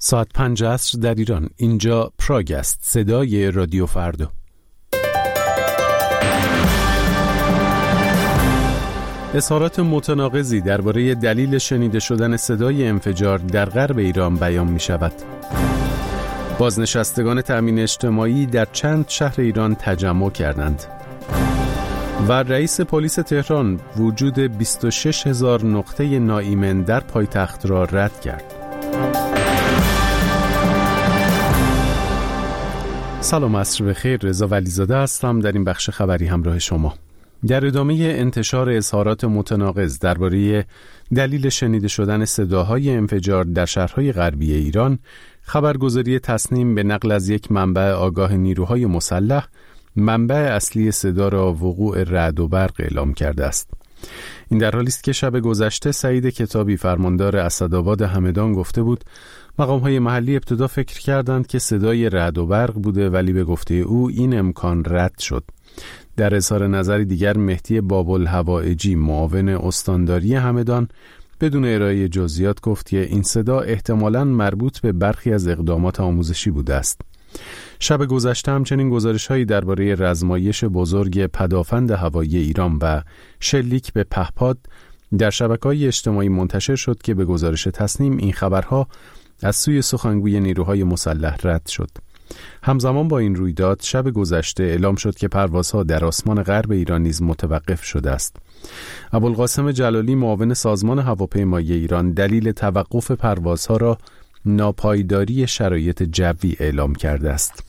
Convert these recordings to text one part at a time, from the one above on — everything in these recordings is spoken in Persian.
ساعت 5 عصر در ایران. اینجا پراگ است، صدای رادیو فردا. اظهارات متناقضی درباره دلیل شنیده شدن صدای انفجار در غرب ایران بیان می شود. بازنشستگان تأمین اجتماعی در چند شهر ایران تجمع کردند و رئیس پلیس تهران وجود 26,000 نقطه ناایمن در پایتخت را رد کرد. سلام، عصر بخیر. رضا ولیزاده هستم. در این بخش خبری همراه شما. در ادامه انتشار اظهارات متناقض درباره دلیل شنیده شدن صداهای انفجار در شهرهای غربی ایران، خبرگزاری تصنیم به نقل از یک منبع آگاه نیروهای مسلح منبع اصلی صدا را وقوع رعد و برق اعلام کرده است. این در حالی است که شب گذشته سعید کتابی، فرماندار اسدآباد همدان، گفته بود مقام‌های محلی ابتدا فکر کردند که صدای رعد و برق بوده، ولی به گفته او این امکان رد شد. در اظهار نظر دیگر، مهدی باب‌الهوایجی، معاون استانداری همدان، بدون ارائه جزئیات گفت که این صدا احتمالاً مربوط به برخی از اقدامات آموزشی بوده است. شب گذشته همچنین گزارش‌هایی درباره رزمایش بزرگ پدافند هوایی ایران و شلیک به پهپاد در شبکه‌های اجتماعی منتشر شد که به گزارش تصنیم این خبرها از سوی سخنگوی نیروهای مسلح رد شد. همزمان با این رویداد شب گذشته اعلام شد که پروازها در آسمان غرب ایران نیز متوقف شده است. ابوالقاسم جلالی، معاون سازمان هواپیمایی ایران، دلیل توقف پروازها را ناپایداری شرایط جوی اعلام کرده است.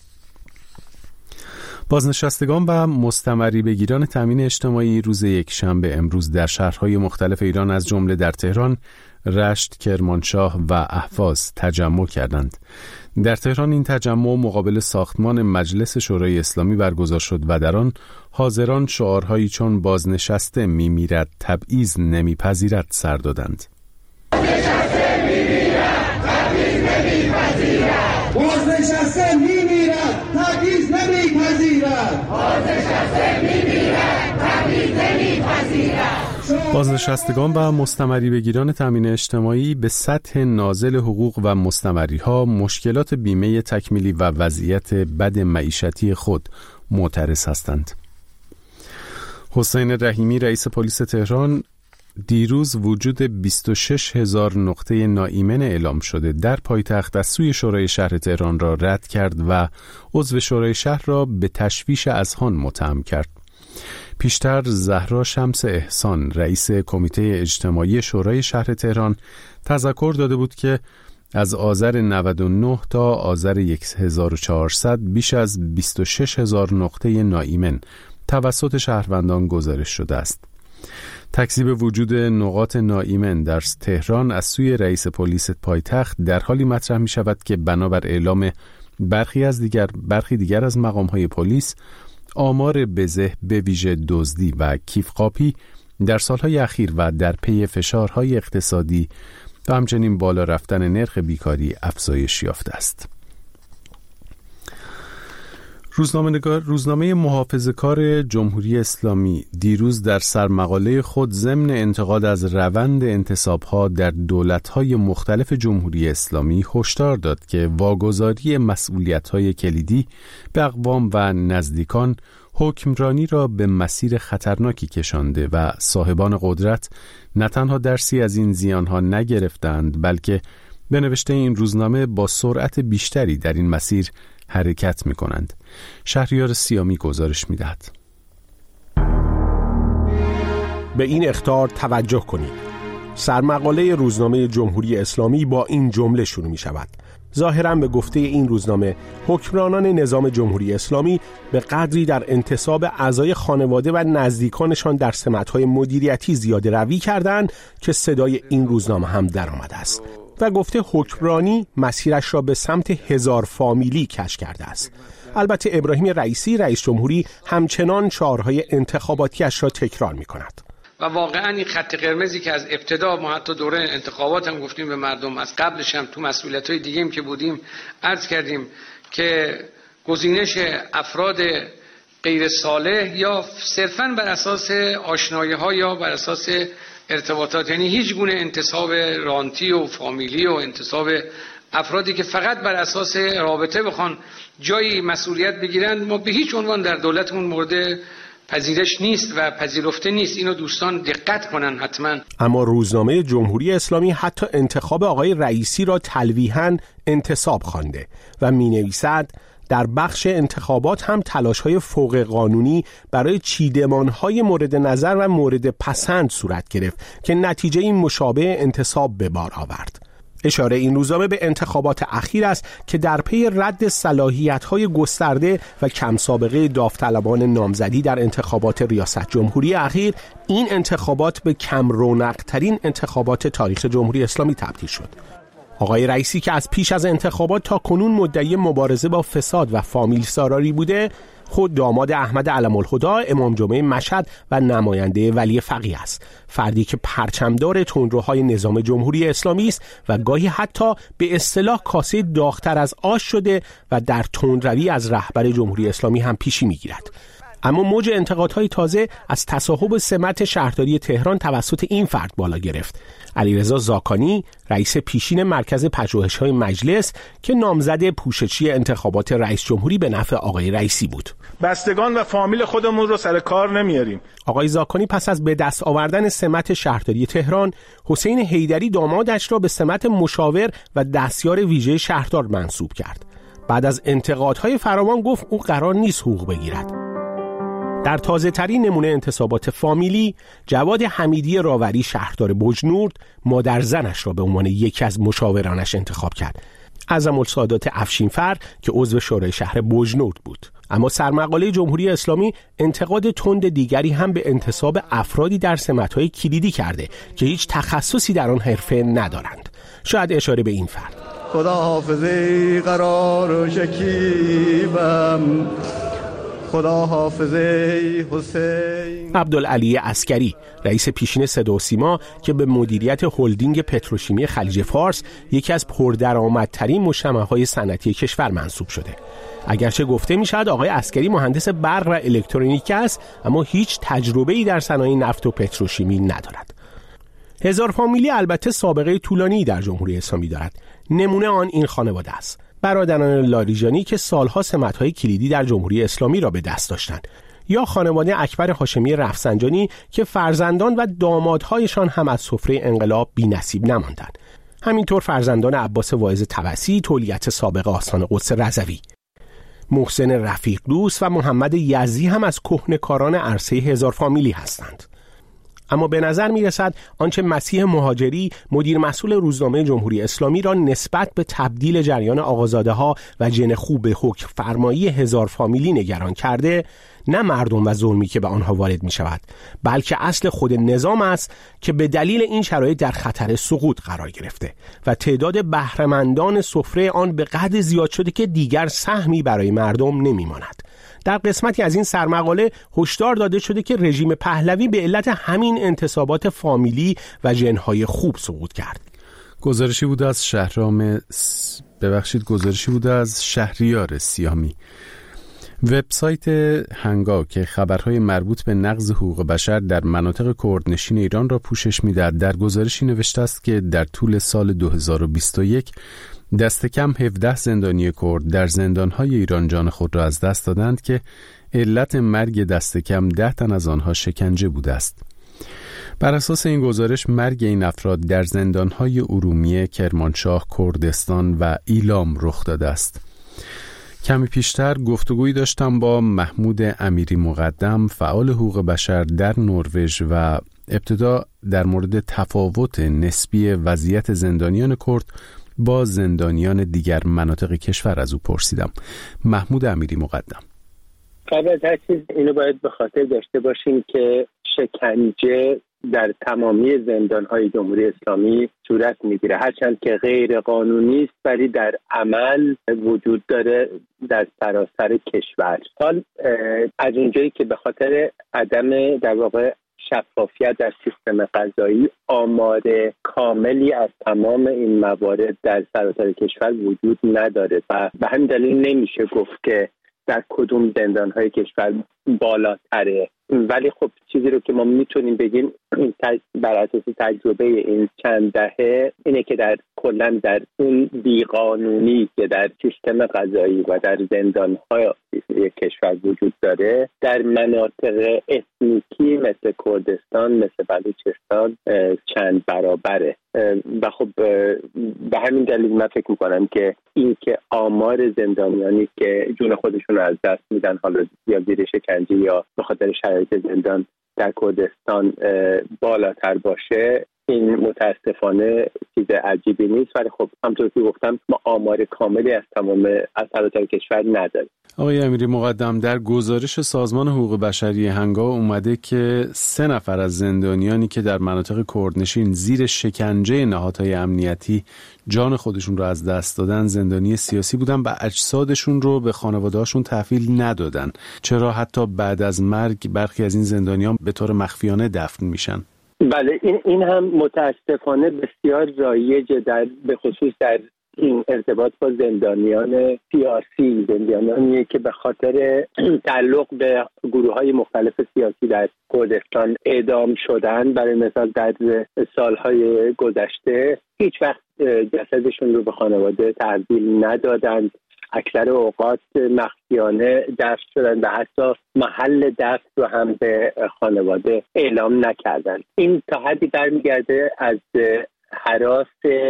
بازنشستگان و مستمری بگیران تامین اجتماعی روز یکشنبه امروز در شهرهای مختلف ایران از جمله در تهران، رشت، کرمانشاه و اهواز تجمع کردند. در تهران این تجمع مقابل ساختمان مجلس شورای اسلامی برگزار شد و در آن حاضران شعارهایی چون بازنشسته میمیرد تبعیض نمیپذیرد سر دادند. بازنشسته میمیرد تبعیض نمیپذیرد. بازنشسته میمیرد تبعیض نمیپذیرد. بازنشسته میمیرد تبعیض نمیپذیرد. بازنشستگان و مستمری بگیران تامین اجتماعی به سطح نازل حقوق و مستمریها، مشکلات بیمه تکمیلی و وضعیت بد معیشتی خود معترض هستند. حسین رحیمی، رئیس پلیس تهران، دیروز وجود 26,000 نقطه ناایمن اعلام شده در پایتخت از سوی شورای شهر تهران را رد کرد و عضو شورای شهر را به تشویش اذهان متهم کرد. پیشتر زهرا شمس احسان، رئیس کمیته اجتماعی شورای شهر تهران، تذکر داده بود که از آذر 99 تا آذر 1400 بیش از 26,000 نقطه ناایمن توسط شهروندان گزارش شده است. تکذیب وجود نقاط ناایمن در تهران از سوی رئیس پلیس پایتخت در حالی مطرح می شود که بنابر اعلام برخی دیگر از مقام‌های پلیس، آمار بزه به ویژه دزدی و کیفقاپی در سالهای اخیر و در پی فشارهای اقتصادی و همچنین بالا رفتن نرخ بیکاری افزایش یافته است. روزنامه محافظه‌کار جمهوری اسلامی دیروز در سرمقاله خود ضمن انتقاد از روند انتصاب‌ها در دولت‌های مختلف جمهوری اسلامی هشدار داد که واگذاری مسئولیت‌های کلیدی به اقوام و نزدیکان حکمرانی را به مسیر خطرناکی کشانده و صاحبان قدرت نه تنها درسی از این زیان‌ها نگرفتند، بلکه به نوشته این روزنامه با سرعت بیشتری در این مسیر حرکت می کنند. شهریار سیامی گزارش می دهد. به این اخطار توجه کنید. سرمقاله روزنامه جمهوری اسلامی با این جمله شروع می شود: ظاهراً به گفته این روزنامه، حکمرانان نظام جمهوری اسلامی به قدری در انتصاب اعضای خانواده و نزدیکانشان در سمت‌های مدیریتی زیاده روی کردند که صدای این روزنامه هم در آمده است و گفته حکمرانی مسیرش را به سمت 1000 فامیلی کش کرده است. البته ابراهیم رئیسی، رئیس جمهوری، همچنان شعارهای انتخاباتیش را تکرار می کند. و واقعا این خط قرمزی که از ابتدا ما حتی دوره انتخابات هم گفتیم به مردم، از قبلش هم تو مسئولیت‌های دیگه هم که بودیم عرض کردیم که گزینش افراد غیر صالح یا صرفاً بر اساس آشنایی‌ها یا بر اساس ارتباطات، یعنی هیچ گونه انتصاب رانتی و فامیلی و انتصاب افرادی که فقط بر اساس رابطه بخوان جایی مسئولیت بگیرن، ما به هیچ عنوان در دولتمون مورد پذیرش نیست و پذیرفته نیست. اینو دوستان دقت کنن حتما. اما روزنامه جمهوری اسلامی حتی انتخاب آقای رئیسی را تلویحاً انتصاب خوانده و می‌نویسد در بخش انتخابات هم تلاش‌های فوق قانونی برای چیدمان‌های مورد نظر و مورد پسند صورت گرفت که نتیجه این مشابه انتصاب به بار آورد. اشاره این روزنامه به انتخابات اخیر است که در پی رد صلاحیت‌های گسترده و کم سابقه داوطلبان نامزدی در انتخابات ریاست جمهوری اخیر، این انتخابات به کم رونق‌ترین انتخابات تاریخ جمهوری اسلامی تبدیل شد. آقای رئیسی که از پیش از انتخابات تا کنون مدعی مبارزه با فساد و فامیل سالاری بوده، خود داماد احمد علم‌الهدی امام جمعه مشهد و نماینده ولی فقیه است، فردی که پرچمدار تندروهای نظام جمهوری اسلامی است و گاهی حتی به اصطلاح کاسه داغ‌تر از آش شده و در تندروی از رهبر جمهوری اسلامی هم پیشی می‌گیرد. اما موج انتقادهای تازه از تصاحب سمت شهرداری تهران توسط این فرد بالا گرفت. علیرضا زاکانی، رئیس پیشین مرکز پژوهش‌های مجلس که نامزد پوششی انتخابات رئیس جمهوری به نفع آقای رئیسی بود. بستگان و فامیل خودمون رو سر کار نمیاریم. آقای زاکانی پس از به دست آوردن سمت شهرداری تهران، حسین حیدری دامادش را به سمت مشاور و دستیار ویژه شهردار منصوب کرد. بعد از انتقادهای فراوان گفت او قرار نیست حقوق بگیرد. در تازه ترین نمونه انتصابات فامیلی، جواد حمیدی راوری شهردار بجنورد مادر زنش را به عنوان یکی از مشاورانش انتخاب کرد. اعظم‌السادات افشینفر که عضو شورای شهر بجنورد بود. اما سرمقاله جمهوری اسلامی انتقاد تند دیگری هم به انتصاب افرادی در سمت‌های کلیدی کرده که هیچ تخصصی در آن حرفه ندارند. شاید اشاره به این فرد: خدا حافظه قرار و شکیبم، خدا حافظه حسین. عبدالعلی عسکری، رئیس پیشین صدا و سیما که به مدیریت هلدینگ پتروشیمی خلیج فارس، یکی از پردرآمدترین مجتمع‌های صنعتی کشور منصوب شده. اگرچه گفته می‌شود آقای عسکری مهندس برق و الکترونیک است، اما هیچ تجربه‌ای در صنایع نفت و پتروشیمی ندارد. هزار فامیلی البته سابقه طولانی در جمهوری اسلامی دارد. نمونه آن این خانواده است: برادران لاریجانی که سالها سمت‌های کلیدی در جمهوری اسلامی را به دست داشتند، یا خانواده اکبر هاشمی رفسنجانی که فرزندان و دامادهایشان هم از سفره انقلاب بی‌نصیب نماندند. همینطور فرزندان عباس واعظ طبسی، تولیت سابق آستان قدس رضوی. محسن رفیق دوست و محمد یزدی هم از کهنه‌کاران عرصه هزار فامیلی هستند. اما به نظر می رسد آنچه مسیح مهاجری، مدیر مسئول روزنامه جمهوری اسلامی، را نسبت به تبدیل جریان آقازاده ها و جن خوب حکم فرمایی هزار فامیلی نگران کرده، نه مردم و ظلمی که به آنها وارد می شود، بلکه اصل خود نظام است که به دلیل این شرایط در خطر سقوط قرار گرفته و تعداد بهره‌مندان سفره آن به قدر زیاد شده که دیگر سهمی برای مردم نمی ماند. در قسمتی از این سرمقاله هشدار داده شده که رژیم پهلوی به علت همین انتصابات فامیلی و جنهای خوب سقوط کرد. گزارشی بود از شهریار سیامی. وبسایت هنگا که خبرهای مربوط به نقض حقوق بشر در مناطق کردنشین ایران را پوشش می‌دهد، در گزارشی نوشته است که در طول سال 2021 دست کم 17 زندانی کرد در زندان‌های ایران جان خود را از دست دادند که علت مرگ دست کم 10 تن از آنها شکنجه بوده است. بر اساس این گزارش مرگ این افراد در زندان‌های ارومیه، کرمانشاه، کردستان و ایلام رخ داده است. کمی پیشتر گفتگویی داشتم با محمود امیری مقدم، فعال حقوق بشر در نروژ، و ابتدا در مورد تفاوت نسبی وضعیت زندانیان کرد با زندانیان دیگر مناطق کشور از او پرسیدم. محمود امیری مقدم: قبل از هر چیز اینو باید به خاطر داشته باشیم که شکنجه در تمامی زندان‌های جمهوری اسلامی صورت می‌گیره، هرچند که غیر قانونی است ولی در عمل وجود داره در سراسر کشور. حال از اونجایی که به خاطر عدم در واقع شفافیت در سیستم قضایی آمار کاملی از تمام این موارد در سراسر کشور وجود نداره و به همین دلیل نمیشه گفت که در کدوم زندان‌های کشور بالاتره. ولی خب چیزی رو که ما میتونیم بگیم بر اساس تجربه این چند دهه اینه که در کلا در اون بیقانونی که در سیستم قضایی و در زندان‌های کشور وجود داره در مناطق اتنیکی مثل کردستان، مثل بلوچستان چند برابره و خب به همین دلیل من فکر میکنم که این که آمار زندانیانی که جون خودشون رو از دست میدن، حالا یا زیر شکنجه یا به خاطر شرایط زندان در کردستان بالاتر باشه، این متاسفانه چیز عجیبی نیست، ولی خب همونطور که گفتم ما آمار کاملی از تمام از سراسر کشور نداریم. آقای امیری مقدم، در گزارش سازمان حقوق بشری هنگا اومده که 3 نفر از زندانیانی که در مناطق کردنشین زیر شکنجه نهادهای امنیتی جان خودشون رو از دست دادن زندانی سیاسی بودن و اجسادشون رو به خانواده‌هاشون تحویل ندادن. چرا حتی بعد از مرگ برخی از این زندانیان به طور مخفیانه دفن میشن؟ بله، این هم متاسفانه بسیار رایجه به خصوص در این ارتباط با زندانیان سیاسی، زندانیانی که به خاطر تعلق به گروه‌های مختلف سیاسی در کردستان اعدام شدن. برای مثال در سالهای گذشته هیچ وقت جسدشون رو به خانواده تحویل ندادند، اکثر اوقات مخفیانه دفن شدن و حتی محل دفن رو هم به خانواده اعلام نکردند. این تا حدی برمیگرده از هراس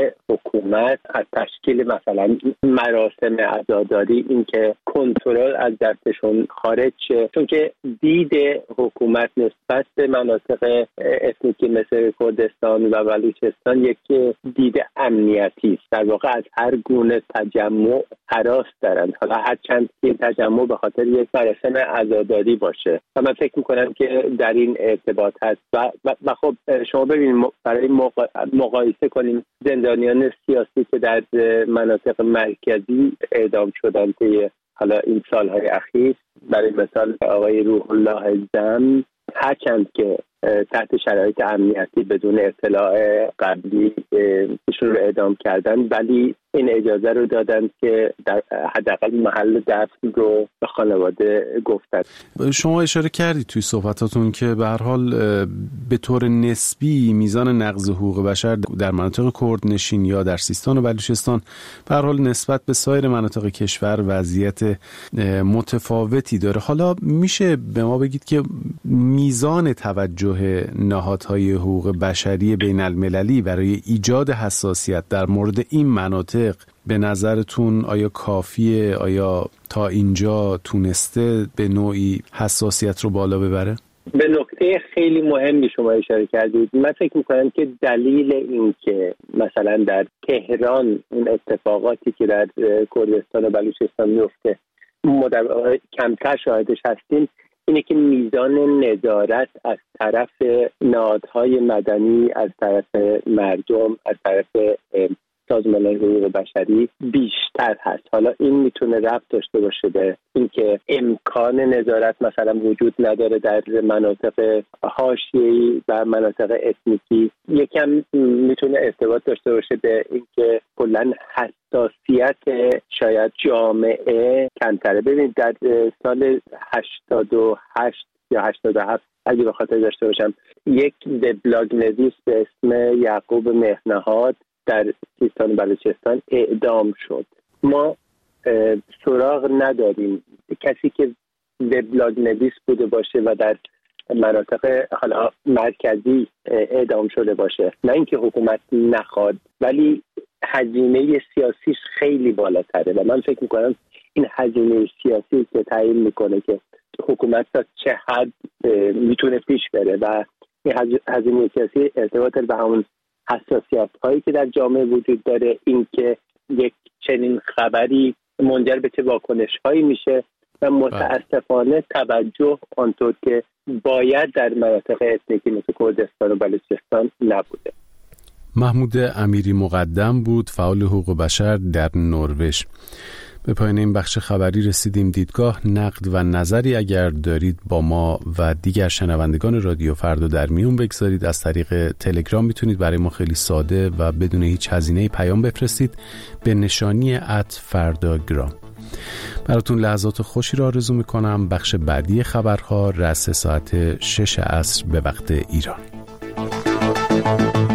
حکومت از تشکیل مثلا مراسم عزاداری، این که کنترل از دستشون خارج شه، چون که دید حکومت نسبت به مناطق اتنیکی مثل کردستان و بلوچستان یک دید امنیتی است. در واقع از هر گونه تجمع هراس دارند، حالا هر چند که تجمع به خاطر یک مراسم عزاداری باشه. و من فکر میکنم که در این ارتباط هست و خب شما ببینید برای مقایسه کنیم زندانیان سیاسی که در مناطق مرکزی اعدام شدن طی حالا این سالهای اخیر، برای مثال آقای روح الله زم، هرچند که تحت شرایط امنیتی بدون اطلاع قبلی ایشون رو اعدام کردن، ولی این اجازه رو دادن که در حداقل محل دفن رو به خانواده گفتن. شما اشاره کردید توی صحبتاتون که به هر حال به طور نسبی میزان نقض حقوق بشر در مناطق کردنشین یا در سیستان و بلوچستان به هر حال نسبت به سایر مناطق کشور وضعیت متفاوتی داره. حالا میشه به ما بگید که میزان توجه نهادهای حقوق بشری بین المللی برای ایجاد حساسیت در مورد این مناطق به نظرتون آیا کافیه؟ آیا تا اینجا تونسته به نوعی حساسیت رو بالا ببره؟ به نکته خیلی مهمی شما اشاره کردید. من فکر میکنم که دلیل این که مثلا در تهران اون اتفاقاتی که در کردستان و بلوچستان میفته کمتر شاهدش هستیم اینه که میزان نظارت از طرف نهادهای مدنی، از طرف مردم، از طرف سازمان حقوق بشری بیشتر هست. حالا این میتونه ربط داشته باشه به اینکه امکان نظارت مثلا وجود نداره در مناطق حاشیه‌ای و مناطق اتنیکی. یکم میتونه ارتباط داشته باشه به اینکه کلاً حساسیت شاید جامعه کمتره. ببینید در سال 88 یا 87 اگه به خاطر داشته باشم یک وبلاگ نویس به اسم یعقوب مهرنهاد در سیستان و بلوچستان اعدام شد. ما سراغ نداریم کسی که وبلاگ نویس بوده باشه و در مناطق حالا مرکزی اعدام شده باشه، نه اینکه حکومت نخواد، ولی هزینه سیاسیش خیلی بالاتره و من فکر میکنم این هزینه سیاسی که تعیین میکنه که حکومت تا چه حد میتونه پیش بره و این هزینه سیاسی ارتباط به همون حساسیت هایی که در جامعه وجود داره، این که یک چنین خبری منجر به چه واکنش هایی میشه و متاسفانه توجه آنطور که باید در مناطق اتنیکی مثل کردستان و بلوچستان نبوده. محمود امیری مقدم بود، فعال حقوق بشر در نروژ. به پایان این بخش خبری رسیدیم. دیدگاه، نقد و نظری اگر دارید با ما و دیگر شنوندگان رادیو فردا در میون بگذارید. از طریق تلگرام میتونید برای ما خیلی ساده و بدون هیچ هزینه‌ای پیام بفرستید به نشانی @فرداگرام. براتون لحظات خوشی را آرزو میکنم. بخش بعدی خبرها رأس ساعت 6 عصر به وقت ایران. باشید.